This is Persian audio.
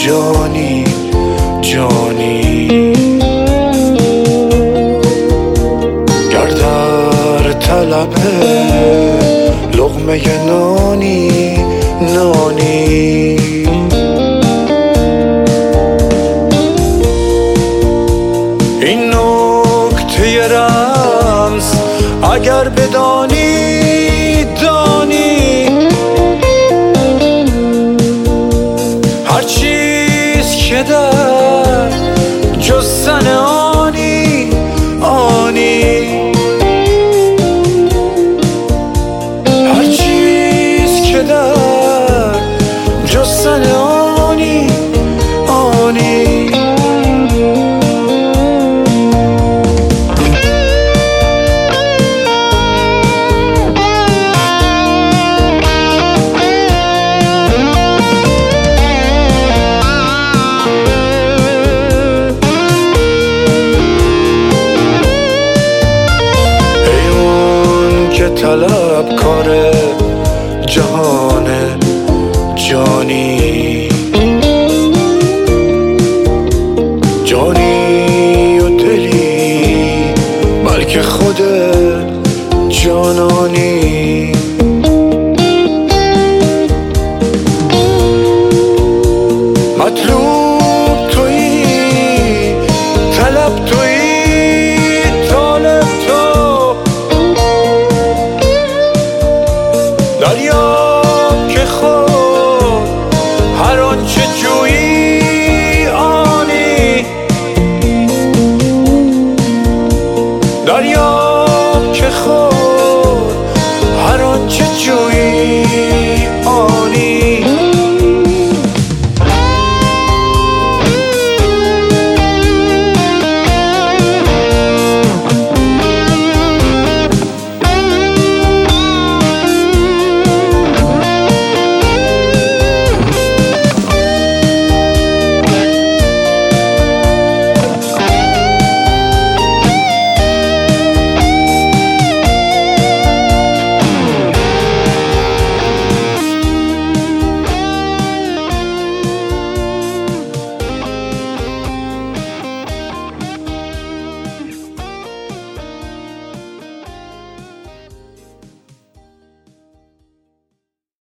جانی جانی. گر در طلب لقمه نانی نانی، این نکته رمز اگر بدانی دانی، هر چیز که در جستن آنی آنی، هر چیز که در جستن آنی آنی. طلبکار جهان جانی جانی و دلی، بلکه خود جانانی. مطلوب تویی، طلب تویی، طالب تو، دریاب که خود هر آنچه جویی آنی، دریاب که خود